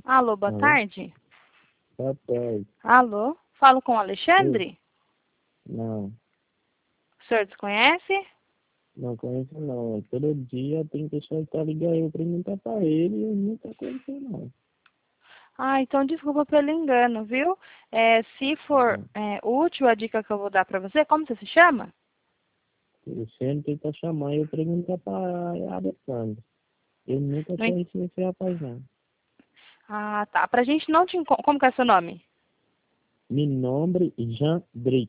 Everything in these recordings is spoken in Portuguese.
Alô, boa Alô? tarde. Boa tarde. Alô, falo com o Oi? Alexandre? Não, O senhor desconhece? não conheço não. Todo dia tem pessoa que tá ligando eu perguntar pra ele e eu nunca conheci não. Ah, então desculpa pelo engano, viu? Se for Não. útil a dica que eu vou dar para você, como você se chama? Eu sempre tenta chamar e eu perguntar pra Alessandro. Eu nunca Não en- conheci esse rapaz não. Ah, tá. Pra gente não te... Como que é seu nome? Meu nome é Jean Drix.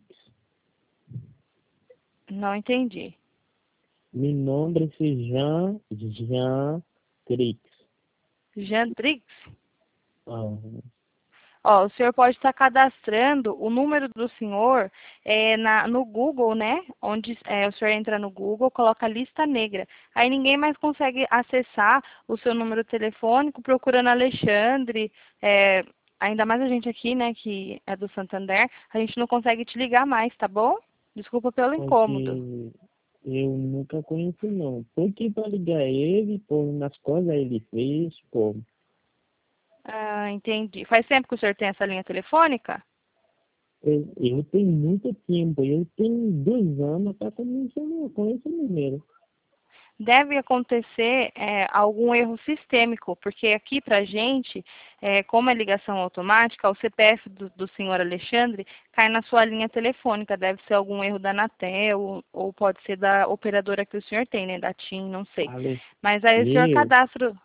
Não entendi. Meu nome é Jean Drix. Jandrix? Ah, Ó, o senhor pode estar cadastrando o número do senhor no Google, né? Onde o senhor entra no Google, coloca lista negra. Aí ninguém mais consegue acessar o seu número telefônico procurando Alexandre. Ainda mais a gente aqui, né, que é do Santander, a gente não consegue te ligar mais, tá bom? Desculpa pelo incômodo. porque eu nunca conheci não. Por que pra ligar ele, pô, nas coisas ele fez, pô. Ah, entendi. Faz tempo que o senhor tem essa linha telefônica? Eu tenho muito tempo, eu tenho 2 anos para começar com esse número. Deve acontecer algum erro sistêmico, porque aqui para a gente, como é ligação automática, o CPF do senhor Alexandre cai na sua linha telefônica. Deve ser algum erro da Anatel, ou pode ser da operadora que o senhor tem, né? Da TIM, não sei. Ale, Mas aí o senhor eu, cadastra.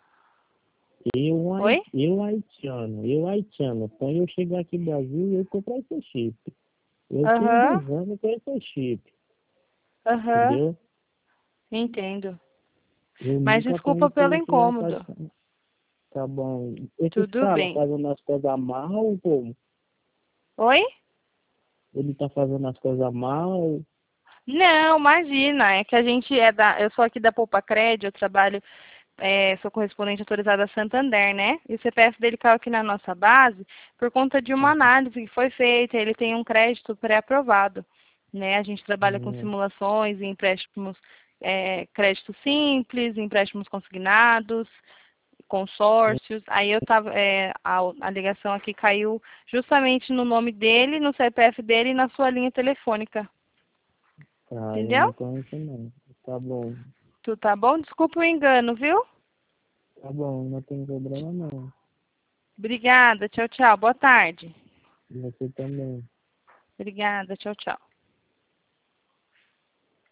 Oi? eu haitiano. Quando eu chegar aqui no Brasil, eu comprar esse chip. Eu tenho Aham, 2 anos com esse chip, aham, entendeu? entendo. Eu Mas nunca desculpa conheci pelo esse rapaz, incômodo. tá bom. Esses Tudo caras bem. fazendo as coisas mal, pô. Oi? Ele tá fazendo as coisas mal. Não, imagina, é que a gente eu sou aqui da Poupa Cred, eu trabalho, sou correspondente autorizada a Santander, né? E o CPF dele caiu aqui na nossa base por conta de uma análise que foi feita, ele tem um crédito pré-aprovado, né? A gente trabalha com Hum, simulações, empréstimos, crédito simples, empréstimos consignados, consórcios. Aí eu tava, a ligação aqui caiu justamente no nome dele, no CPF dele e na sua linha telefônica, tá, eu entendeu? não conheço não. Tá bom. Tu tá bom? Desculpa o engano, viu? Tá bom, não tem problema não. Obrigada. Tchau, tchau. Boa tarde. Você também. Obrigada. Tchau, tchau.